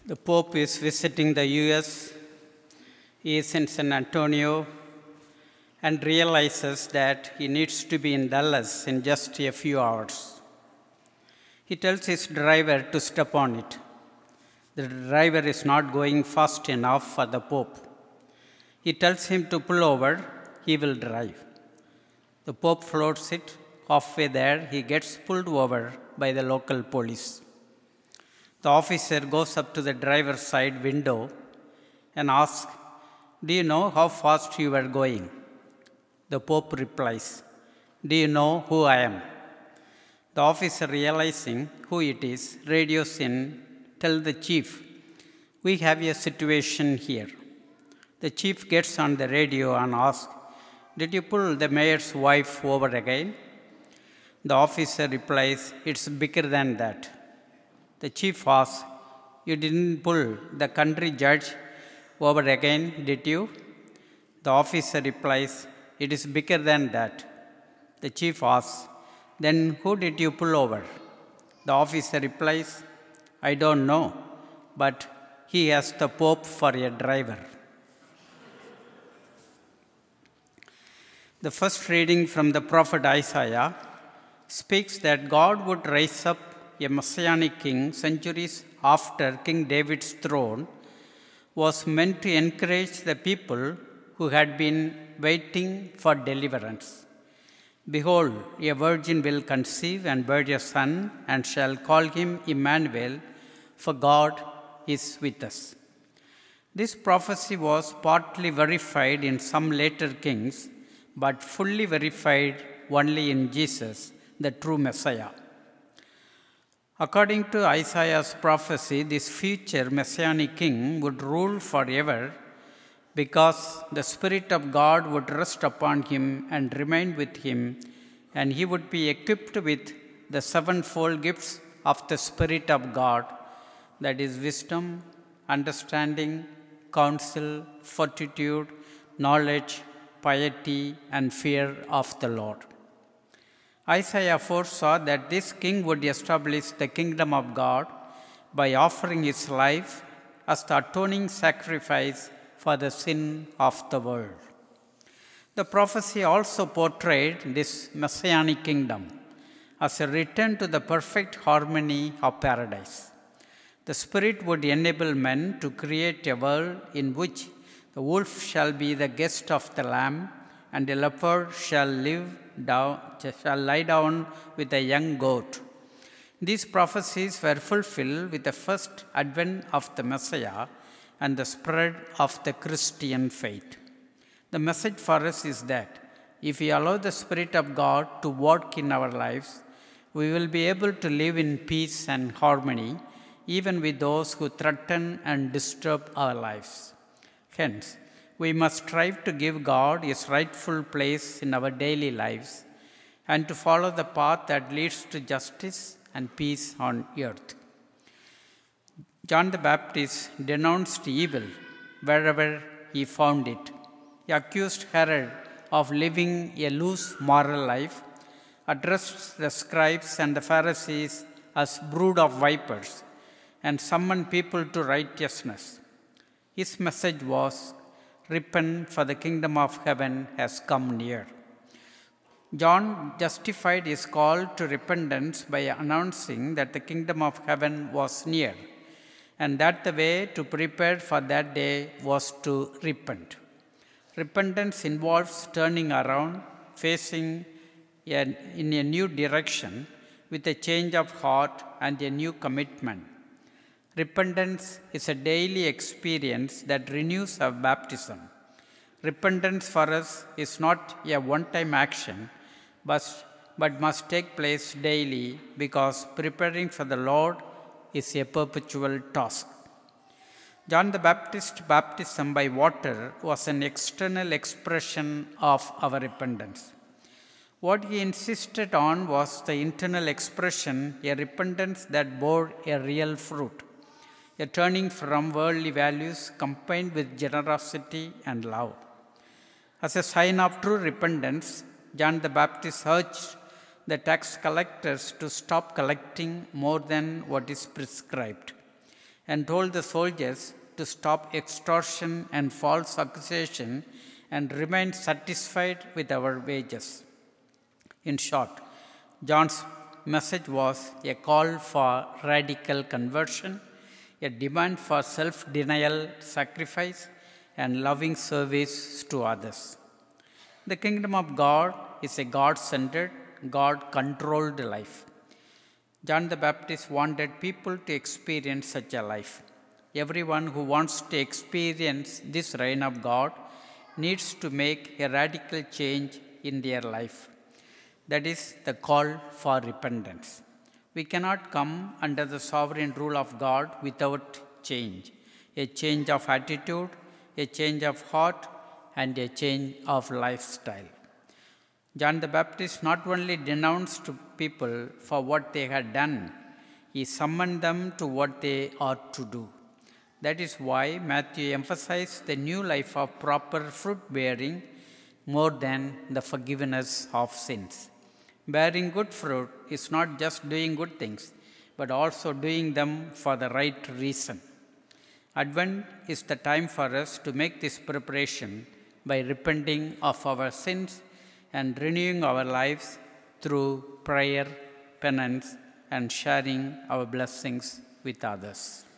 The Pope is visiting the US. He is in San Antonio and realizes that he needs to be in Dallas in just a few hours. He tells his driver to step on it. The driver is not going fast enough for the Pope. He tells him to pull over, he will drive. The Pope floats it. Halfway there, he gets pulled over by the local police. The officer goes up to the driver's side window and asks, "Do you know how fast you were going?" The Pope replies, "Do you know who I am?" The officer, realizing who it is, radios in, "Tell the chief, we have a situation here." The chief gets on the radio and asks, "Did you pull the mayor's wife over again?" The officer replies, "It's bigger than that." The chief asks, "You didn't pull the country judge over again, did you?" The officer replies, "It is bigger than that." The chief asks, "Then who did you pull over?" The officer replies, "I don't know, but he has the Pope for a driver." The first reading from the prophet Isaiah speaks that God would raise up a messianic king centuries after King David's throne was meant to encourage the people who had been waiting for deliverance. "Behold, a virgin will conceive and bear a son, and shall call him Emmanuel, for God is with us." This prophecy was partly verified in some later kings, but fully verified only in Jesus, the true Messiah. According to Isaiah's prophecy, this future messianic king would rule forever because the Spirit of God would rest upon him and remain with him, and he would be equipped with the sevenfold gifts of the Spirit of God, that is, wisdom, understanding, counsel, fortitude, knowledge, piety, and fear of the Lord. Isaiah foresaw that this king would establish the kingdom of God by offering his life as the atoning sacrifice for the sin of the world. The prophecy also portrayed this messianic kingdom as a return to the perfect harmony of paradise. The Spirit would enable men to create a world in which the wolf shall be the guest of the lamb, and the leopard shall lie down with a young goat. These prophecies were fulfilled with the first advent of the Messiah and the spread of the Christian faith. The message for us is that if we allow the Spirit of God to work in our lives, we will be able to live in peace and harmony, even with those who threaten and disturb our lives. Hence, we must strive to give God his rightful place in our daily lives and to follow the path that leads to justice and peace on earth. John the Baptist denounced evil wherever he found it. He accused Herod of living a loose moral life, addressed the scribes and the Pharisees as brood of vipers, and summoned people to righteousness. His message was, "Repent, for the kingdom of heaven has come near." John justified his call to repentance by announcing that the kingdom of heaven was near, and that the way to prepare for that day was to repent. Repentance involves turning around, facing in a new direction with a change of heart and a new commitment. Repentance is a daily experience that renews our baptism. Repentance for us is not a one-time action, but must take place daily, because preparing for the Lord is a perpetual task. John the Baptist's baptism by water was an external expression of our repentance. What he insisted on was the internal expression, a repentance that bore a real fruit, a turning from worldly values combined with generosity and love. As a sign of true repentance, John the Baptist urged the tax collectors to stop collecting more than what is prescribed, and told the soldiers to stop extortion and false accusation and remain satisfied with our wages. In short, John's message was a call for radical conversion, a demand for self denial, sacrifice, and loving service to others. The kingdom of God is a God centered, God controlled life. John the Baptist wanted people to experience such a life. Everyone who wants to experience this reign of God needs to make a radical change in their life. That is the call for repentance. We cannot come under the sovereign rule of God without a change of attitude, a change of heart, and a change of lifestyle. John the Baptist not only denounced people for what they had done, he summoned them to what they ought to do. That is why Matthew emphasized the new life of proper fruit bearing more than the forgiveness of sins. Bearing good fruit is not just doing good things, but also doing them for the right reason. Advent is the time for us to make this preparation by repenting of our sins and renewing our lives through prayer, penance, and sharing our blessings with others.